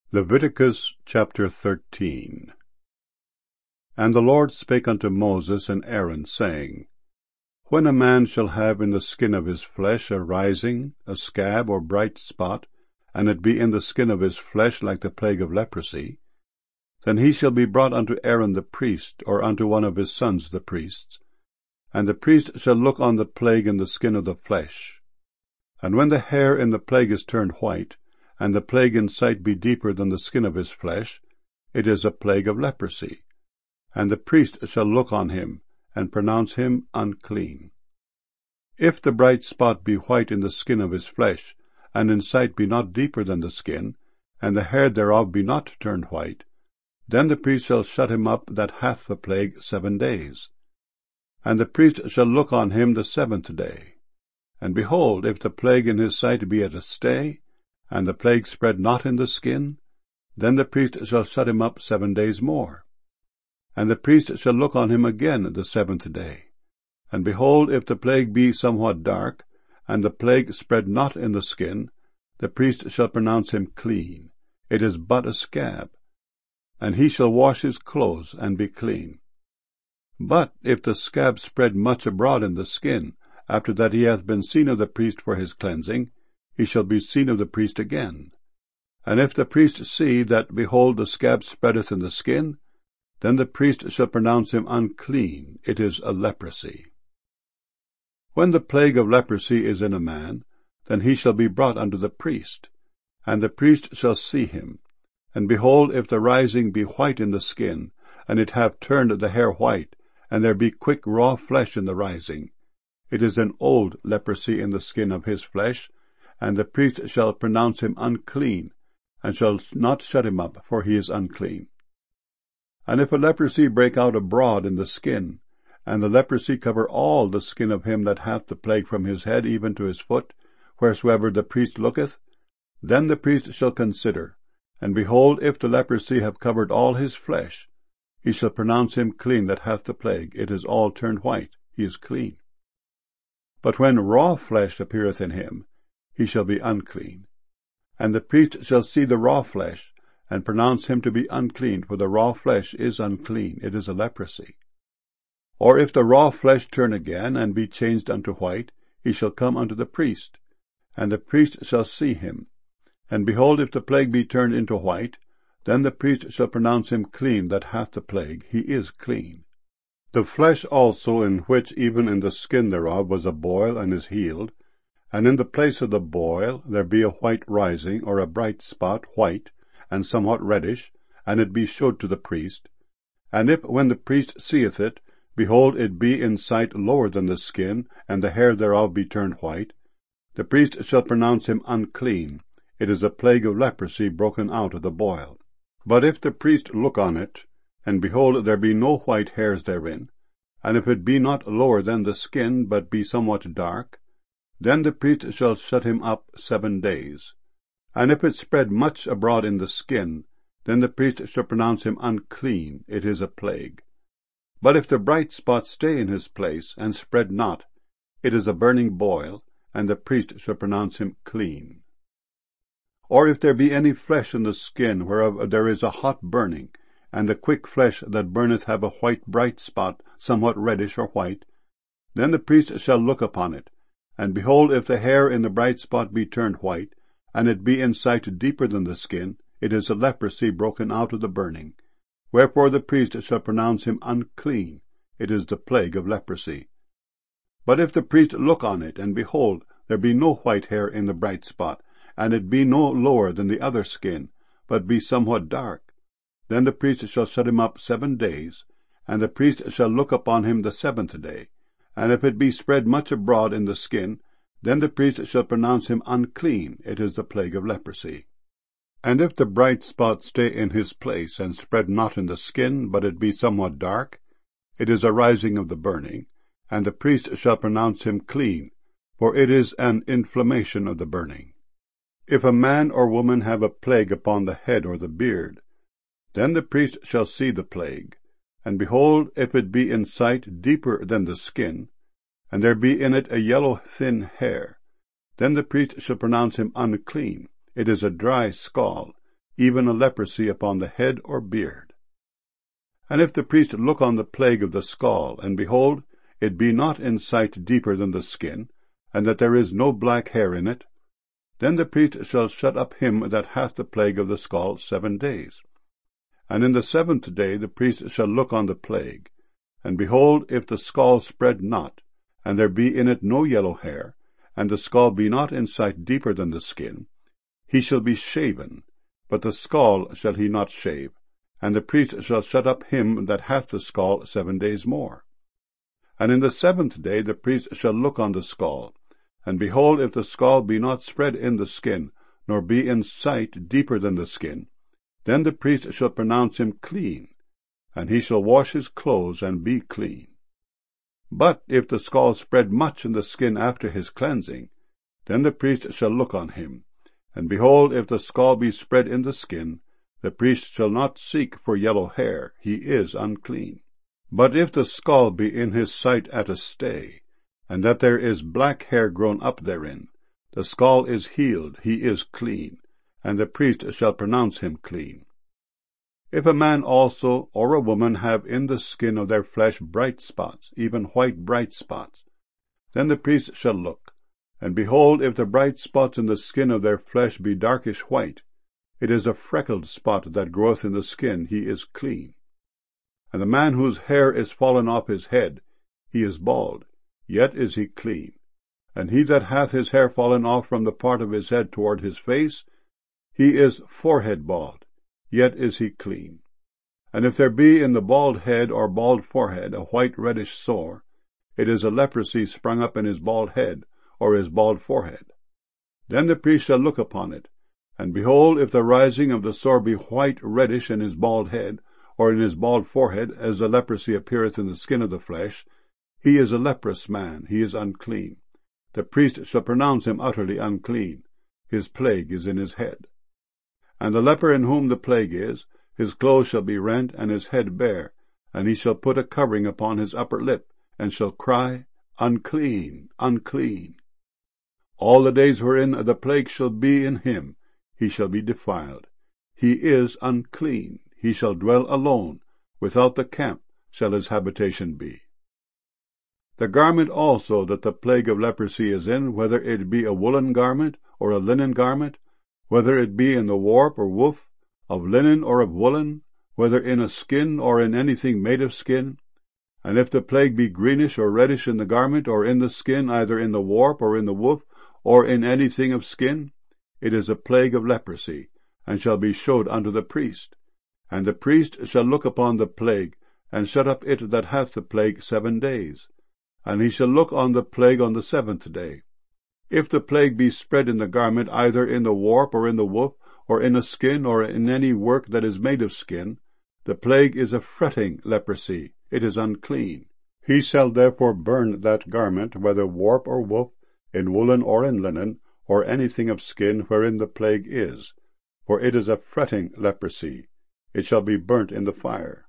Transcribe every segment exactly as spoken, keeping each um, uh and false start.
Leviticus chapter thirteen. And the Lord spake unto Moses and Aaron, saying, When a man shall have in the skin of his flesh a rising, a scab, or bright spot, and it be in the skin of his flesh like the plague of leprosy, then he shall be brought unto Aaron the priest, or unto one of his sons the priests, and the priest shall look on the plague in the skin of the flesh. And when the hair in the plague is turned white, and the plague in sight be deeper than the skin of his flesh, it is a plague of leprosy. And the priest shall look on him, and pronounce him unclean. If the bright spot be white in the skin of his flesh, and in sight be not deeper than the skin, and the hair thereof be not turned white, then the priest shall shut him up that hath the plague seven days. And the priest shall look on him the seventh day. And behold, if the plague in his sight be at a stay, and the plague spread not in the skin, then the priest shall shut him up seven days more. And the priest shall look on him again the seventh day. And behold, if the plague be somewhat dark, and the plague spread not in the skin, the priest shall pronounce him clean. It is but a scab. And he shall wash his clothes, and be clean. But if the scab spread much abroad in the skin, after that he hath been seen of the priest for his cleansing, he shall be seen of the priest again. And if the priest see that, behold, the scab spreadeth in the skin, then the priest shall pronounce him unclean. It is a leprosy. When the plague of leprosy is in a man, then he shall be brought unto the priest, and the priest shall see him. And behold, if the rising be white in the skin, and it have turned the hair white, and there be quick raw flesh in the rising, it is an old leprosy in the skin of his flesh, and the priest shall pronounce him unclean, and shall not shut him up, for he is unclean. And if a leprosy break out abroad in the skin, and the leprosy cover all the skin of him that hath the plague from his head even to his foot, wheresoever the priest looketh, then the priest shall consider, and behold, if the leprosy have covered all his flesh, he shall pronounce him clean that hath the plague. It is all turned white. He is clean. But when raw flesh appeareth in him, he shall be unclean. And the priest shall see the raw flesh, and pronounce him to be unclean, for the raw flesh is unclean. It is a leprosy. Or if the raw flesh turn again, and be changed unto white, he shall come unto the priest, and the priest shall see him. And behold, if the plague be turned into white, then the priest shall pronounce him clean that hath the plague. He is clean. The flesh also, in which even in the skin thereof was a boil, and is healed, and in the place of the boil there be a white rising, or a bright spot, white, and somewhat reddish, and it be shewed to the priest. And if, when the priest seeth it, behold, it be in sight lower than the skin, and the hair thereof be turned white, the priest shall pronounce him unclean. It is a plague of leprosy broken out of the boil. But if the priest look on it, and behold, there be no white hairs therein, and if it be not lower than the skin, but be somewhat dark, then the priest shall shut him up seven days. And if it spread much abroad in the skin, then the priest shall pronounce him unclean. It is a plague. But if the bright spot stay in his place, and spread not, it is a burning boil, and the priest shall pronounce him clean. Or if there be any flesh in the skin, whereof there is a hot burning, and the quick flesh that burneth have a white bright spot, somewhat reddish or white, then the priest shall look upon it. And behold, if the hair in the bright spot be turned white, and it be in sight deeper than the skin, it is a leprosy broken out of the burning. Wherefore the priest shall pronounce him unclean. It is the plague of leprosy. But if the priest look on it, and behold, there be no white hair in the bright spot, and it be no lower than the other skin, but be somewhat dark, then the priest shall shut him up seven days, and the priest shall look upon him the seventh day. And if it be spread much abroad in the skin, then the priest shall pronounce him unclean. It is the plague of leprosy. And if the bright spot stay in his place, and spread not in the skin, but it be somewhat dark, it is a rising of the burning, and the priest shall pronounce him clean, for it is an inflammation of the burning. If a man or woman have a plague upon the head or the beard, then the priest shall see the plague. And behold, if it be in sight deeper than the skin, and there be in it a yellow thin hair, then the priest shall pronounce him unclean. It is a dry scald, even a leprosy upon the head or beard. And if the priest look on the plague of the scall, and behold, it be not in sight deeper than the skin, and that there is no black hair in it, then the priest shall shut up him that hath the plague of the scall seven days. And in the seventh day the priest shall look on the plague, and behold, if the scall spread not, and there be in it no yellow hair, and the scall be not in sight deeper than the skin, he shall be shaven, but the scall shall he not shave, and the priest shall shut up him that hath the scall seven days more. And in the seventh day the priest shall look on the scall, and behold, if the scall be not spread in the skin, nor be in sight deeper than the skin, then the priest shall pronounce him clean, and he shall wash his clothes and be clean. But if the scall spread much in the skin after his cleansing, then the priest shall look on him, and behold, if the scall be spread in the skin, the priest shall not seek for yellow hair, he is unclean. But if the scall be in his sight at a stay, and that there is black hair grown up therein, the scall is healed, he is clean, and the priest shall pronounce him clean. If a man also or a woman have in the skin of their flesh bright spots, even white bright spots, then the priest shall look, and behold, if the bright spots in the skin of their flesh be darkish white, it is a freckled spot that groweth in the skin, he is clean. And the man whose hair is fallen off his head, he is bald, yet is he clean. And he that hath his hair fallen off from the part of his head toward his face, he is forehead bald, yet is he clean. And if there be in the bald head or bald forehead a white reddish sore, it is a leprosy sprung up in his bald head or his bald forehead. Then the priest shall look upon it, and behold, if the rising of the sore be white reddish in his bald head, or in his bald forehead, as the leprosy appeareth in the skin of the flesh, he is a leprous man, he is unclean. The priest shall pronounce him utterly unclean. His plague is in his head. And the leper in whom the plague is, his clothes shall be rent, and his head bare, and he shall put a covering upon his upper lip, and shall cry, Unclean, unclean. All the days wherein the plague shall be in him, he shall be defiled. He is unclean. He shall dwell alone, without the camp shall his habitation be. The garment also that the plague of leprosy is in, whether it be a woolen garment or a linen garment, whether it be in the warp or woof, of linen or of woolen, whether in a skin or in anything made of skin, and if the plague be greenish or reddish in the garment or in the skin, either in the warp or in the woof, or in anything of skin, it is a plague of leprosy, and shall be showed unto the priest. And the priest shall look upon the plague, and shut up it that hath the plague seven days. And he shall look on the plague on the seventh day. If the plague be spread in the garment, either in the warp or in the woof, or in a skin, or in any work that is made of skin, the plague is a fretting leprosy, it is unclean. He shall therefore burn that garment, whether warp or woof, in woolen or in linen, or anything of skin wherein the plague is, for it is a fretting leprosy. It shall be burnt in the fire.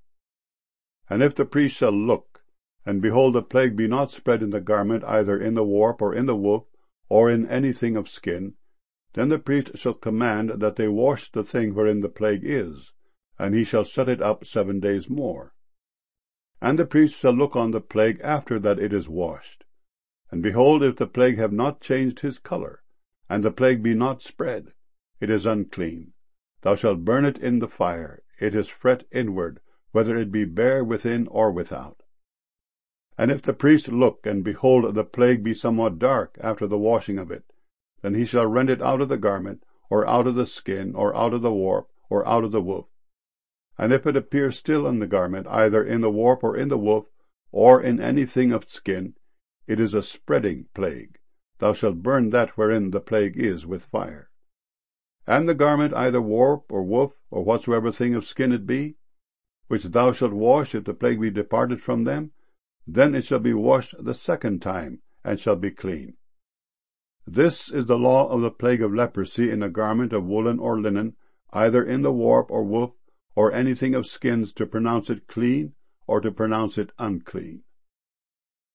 And if the priest shall look, and behold the plague be not spread in the garment, either in the warp or in the woof, or in anything of skin, then the priest shall command that they wash the thing wherein the plague is, and he shall shut it up seven days more. And the priest shall look on the plague after that it is washed. And behold, if the plague have not changed his color, and the plague be not spread, it is unclean. Thou shalt burn it in the fire. It is fret inward, whether it be bare within or without. And if the priest look, and behold the plague be somewhat dark after the washing of it, then he shall rend it out of the garment, or out of the skin, or out of the warp, or out of the woof. And if it appear still in the garment, either in the warp or in the woof, or in anything of skin, it is a spreading plague. Thou shalt burn that wherein the plague is with fire. And the garment, either warp or woof, or whatsoever thing of skin it be, which thou shalt wash if the plague be departed from them, then it shall be washed the second time, and shall be clean. This is the law of the plague of leprosy in a garment of woolen or linen, either in the warp or woof, or anything of skins, to pronounce it clean, or to pronounce it unclean.